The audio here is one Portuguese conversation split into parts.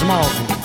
move.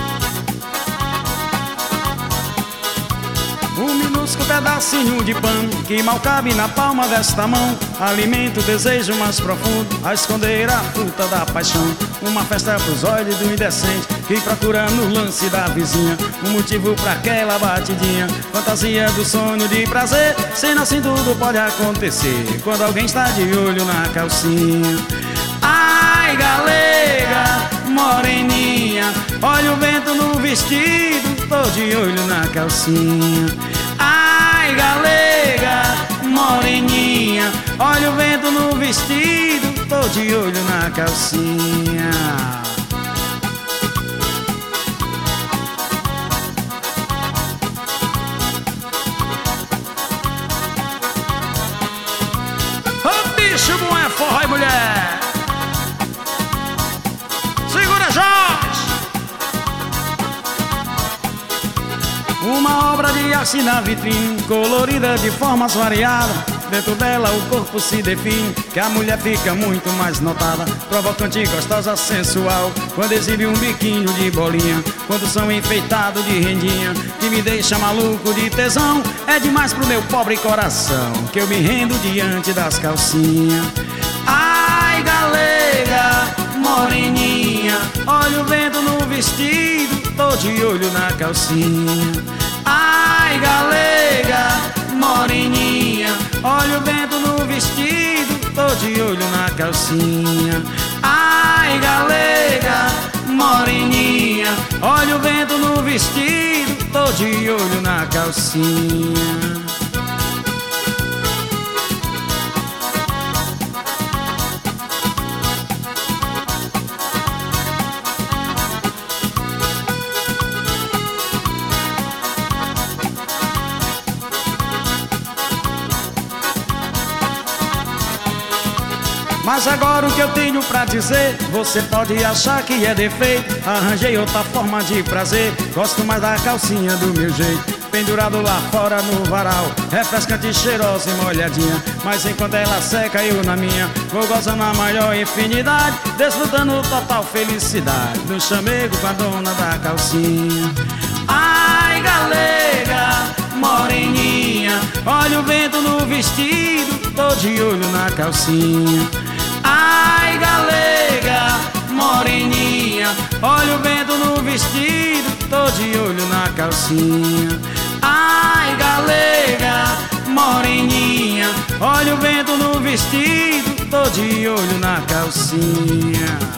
Um minúsculo pedacinho de pão que mal cabe na palma desta mão alimenta o desejo mais profundo a esconder a fruta da paixão. Uma festa pros olhos do indecente que procura no lance da vizinha um motivo pra aquela batidinha. Fantasia do sonho de prazer, sendo assim tudo pode acontecer quando alguém está de olho na calcinha. Ai, galega, moreninha, olha o vento no vestido, tô de olho na calcinha. Ai, galega, moreninha, olha o vento no vestido, tô de olho na calcinha. Ô bicho bom é forró e mulher. Segura, Jorge! Uma obra de arte na vitrine, colorida de formas variadas. Dentro dela o corpo se define, que a mulher fica muito mais notada, provocante, gostosa, sensual, quando exibe um biquinho de bolinha, condução enfeitado de rendinha, que me deixa maluco de tesão. É demais pro meu pobre coração, que eu me rendo diante das calcinhas. Ai, galega, moreninha, olha o vento no vestido, tô de olho na calcinha. Ai, galega, moreninha, olha o vento no vestido, tô de olho na calcinha. Ai, galega, moreninha, olha o vento no vestido, tô de olho na calcinha. Mas agora o que eu tenho pra dizer, você pode achar que é defeito. Arranjei outra forma de prazer, gosto mais da calcinha do meu jeito. Pendurado lá fora no varal, refrescante, cheirosa e molhadinha. Mas enquanto ela seca eu na minha, vou gozando a maior infinidade, desfrutando total felicidade no chamego com a dona da calcinha. Ai, galega, moreninha, olha o vento no vestido, tô de olho na calcinha. Ai, galega, moreninha, olha o vento no vestido, tô de olho na calcinha. Ai, galega, moreninha, olha o vento no vestido, tô de olho na calcinha.